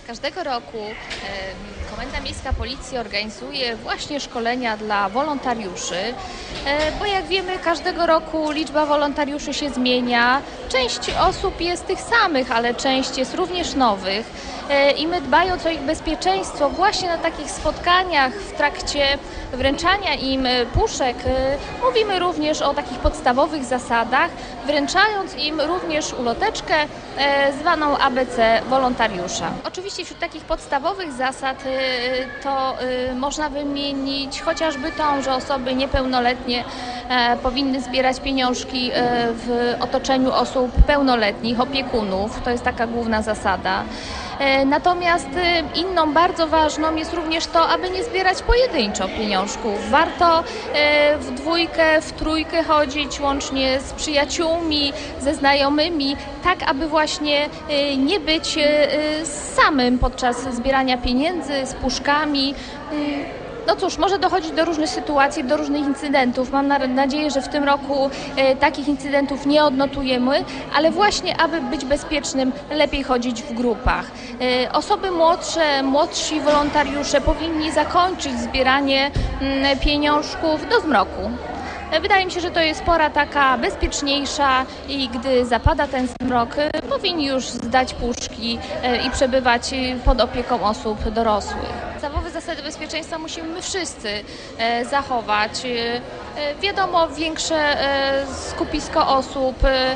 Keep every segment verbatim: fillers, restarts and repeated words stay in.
Każdego roku Komenda Miejska Policji organizuje właśnie szkolenia dla wolontariuszy, bo jak wiemy, każdego roku liczba wolontariuszy się zmienia. Część osób jest tych samych, ale część jest również nowych i my, dbając o ich bezpieczeństwo, właśnie na takich spotkaniach w trakcie wręczania im puszek mówimy również o takich podstawowych zasadach, wręczając im również uloteczkę zwaną A B C wolontariusza. Oczywiście wśród takich podstawowych zasad to można wymienić chociażby tą, że osoby niepełnoletnie powinny zbierać pieniążki w otoczeniu osób pełnoletnich, opiekunów. To jest taka główna zasada. Natomiast inną bardzo ważną jest również to, aby nie zbierać pojedynczo pieniążków. Warto w dwójkę, w trójkę chodzić, łącznie z przyjaciółmi, ze znajomymi, tak aby właśnie nie być samym podczas zbierania pieniędzy, z puszkami. No cóż, może dochodzić do różnych sytuacji, do różnych incydentów. Mam nadzieję, że w tym roku e, takich incydentów nie odnotujemy, ale właśnie, aby być bezpiecznym, lepiej chodzić w grupach. E, osoby młodsze, młodsi wolontariusze powinni zakończyć zbieranie m, pieniążków do zmroku. Wydaje mi się, że to jest pora taka bezpieczniejsza i gdy zapada ten zmrok, powinni już zdać puszki i przebywać pod opieką osób dorosłych. Podstawowe zasady bezpieczeństwa musimy my wszyscy zachować. Wiadomo, większe skupisko osób.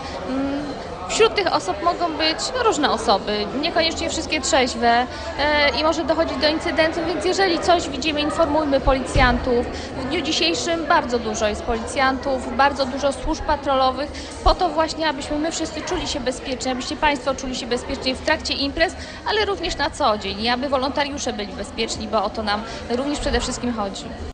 Wśród tych osób mogą być różne osoby, niekoniecznie wszystkie trzeźwe e, i może dochodzić do incydentów, więc jeżeli coś widzimy, informujmy policjantów. W dniu dzisiejszym bardzo dużo jest policjantów, bardzo dużo służb patrolowych, po to właśnie, abyśmy my wszyscy czuli się bezpiecznie, abyście Państwo czuli się bezpiecznie w trakcie imprez, ale również na co dzień i aby wolontariusze byli bezpieczni, bo o to nam również przede wszystkim chodzi.